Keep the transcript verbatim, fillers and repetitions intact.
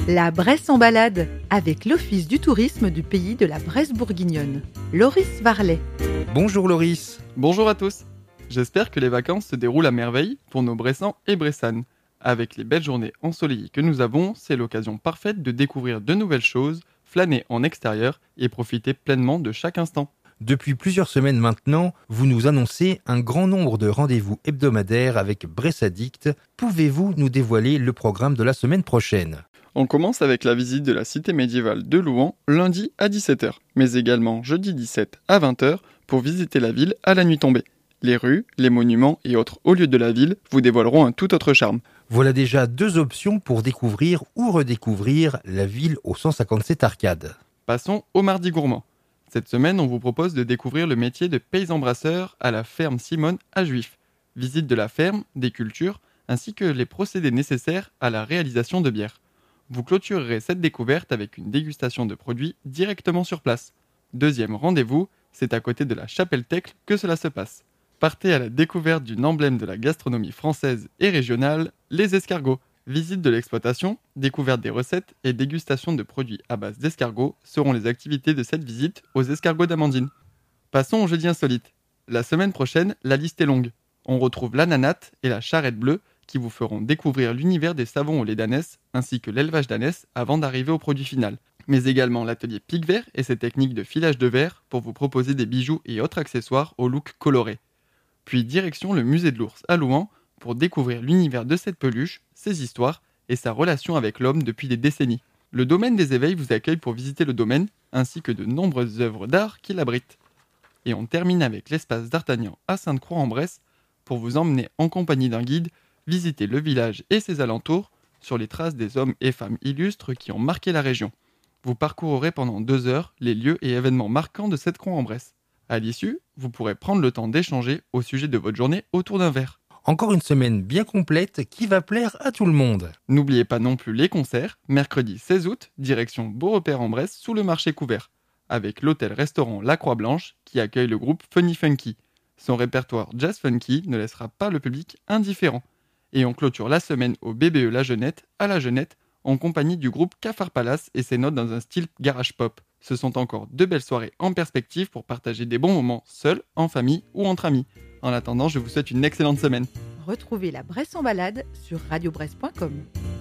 La Bresse en balade, avec l'Office du tourisme du pays de la Bresse bourguignonne. Loris Varlet. Bonjour Loris. Bonjour à tous. J'espère que les vacances se déroulent à merveille pour nos Bressans et Bressanes. Avec les belles journées ensoleillées que nous avons, c'est l'occasion parfaite de découvrir de nouvelles choses, flâner en extérieur et profiter pleinement de chaque instant. Depuis plusieurs semaines maintenant, vous nous annoncez un grand nombre de rendez-vous hebdomadaires avec Bresse Addict. Pouvez-vous nous dévoiler le programme de la semaine prochaine ? On commence avec la visite de la cité médiévale de Louhans lundi à dix-sept heures, mais également jeudi dix-sept à vingt heures pour visiter la ville à la nuit tombée. Les rues, les monuments et autres hauts lieux de la ville vous dévoileront un tout autre charme. Voilà déjà deux options pour découvrir ou redécouvrir la ville aux cent cinquante-sept arcades. Passons au mardi gourmand. Cette semaine, on vous propose de découvrir le métier de paysan brasseur à la ferme Simone à Juif. Visite de la ferme, des cultures, ainsi que les procédés nécessaires à la réalisation de bière. Vous clôturerez cette découverte avec une dégustation de produits directement sur place. Deuxième rendez-vous, c'est à côté de la Chapelle Tecles que cela se passe. Partez à la découverte d'une emblème de la gastronomie française et régionale, les escargots. Visite de l'exploitation, découverte des recettes et dégustation de produits à base d'escargots seront les activités de cette visite aux escargots d'Amandine. Passons au jeudi insolite. La semaine prochaine, la liste est longue. On retrouve l'ananat et la charrette bleue qui vous feront découvrir l'univers des savons au lait d'ânesse ainsi que l'élevage d'ânesse avant d'arriver au produit final. Mais également l'atelier pic vert et ses techniques de filage de verre pour vous proposer des bijoux et autres accessoires au look coloré. Puis direction le musée de l'ours à Louhans pour découvrir l'univers de cette peluche, ses histoires et sa relation avec l'homme depuis des décennies. Le domaine des éveils vous accueille pour visiter le domaine, ainsi que de nombreuses œuvres d'art qui l'abritent. Et on termine avec l'espace d'Artagnan à Sainte-Croix-en-Bresse pour vous emmener en compagnie d'un guide, visiter le village et ses alentours sur les traces des hommes et femmes illustres qui ont marqué la région. Vous parcourrez pendant deux heures les lieux et événements marquants de cette Croix-en-Bresse. À l'issue, vous pourrez prendre le temps d'échanger au sujet de votre journée autour d'un verre. Encore une semaine bien complète qui va plaire à tout le monde. N'oubliez pas non plus les concerts, mercredi seize août, direction Beaurepaire-en-Bresse sous le marché couvert, avec l'hôtel-restaurant La Croix-Blanche qui accueille le groupe Funny Funky. Son répertoire jazz funky ne laissera pas le public indifférent. Et on clôture la semaine au B B E La Jeunette, à La Jeunette, en compagnie du groupe Cafard Palace et ses notes dans un style garage pop. Ce sont encore deux belles soirées en perspective pour partager des bons moments seuls, en famille ou entre amis. En attendant, je vous souhaite une excellente semaine. Retrouvez la Bresse en balade sur radio bresse point com.